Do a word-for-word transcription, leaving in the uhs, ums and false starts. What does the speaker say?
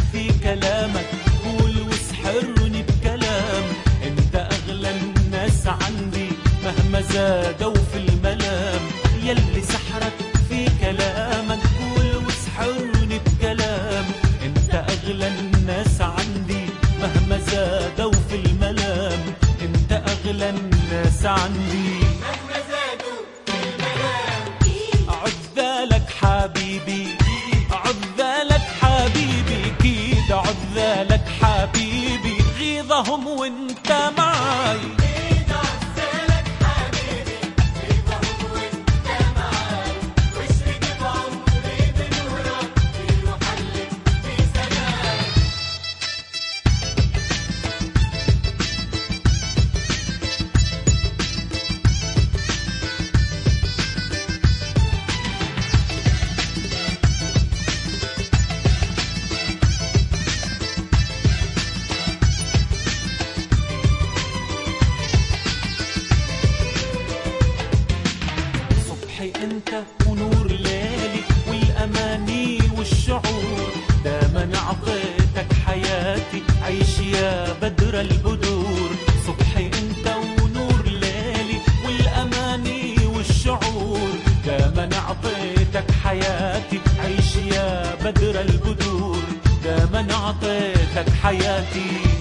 في كلامك، قول واسحرني بكلام. انت اغلى الناس عندي مهما زادوا في الملام، يلي سحرك في كلامك، قول واسحرني بكلام. انت اغلى الناس عندي مهما زادوا في الملام، انت اغلى الناس عندي مهما زادوا في الملام. عذالك حبيبي، عذالك حبيبي، كيد عذالك حبيبي، غيظهم وانت معاي. كيد عذالك حبيبي، غيظهم وانت معاي. واشرق بعمري بنورك، وحلم في سماك. صبحي انت ونور ليلي والاماني والشعور، دايما اعطيتك حياتي، عيش يا بدر البدور. صبحي انت ونور ليلي والاماني والشعور، دايما اعطيتك حياتي، عيش يا بدر البدور، دايما اعطيتك حياتي.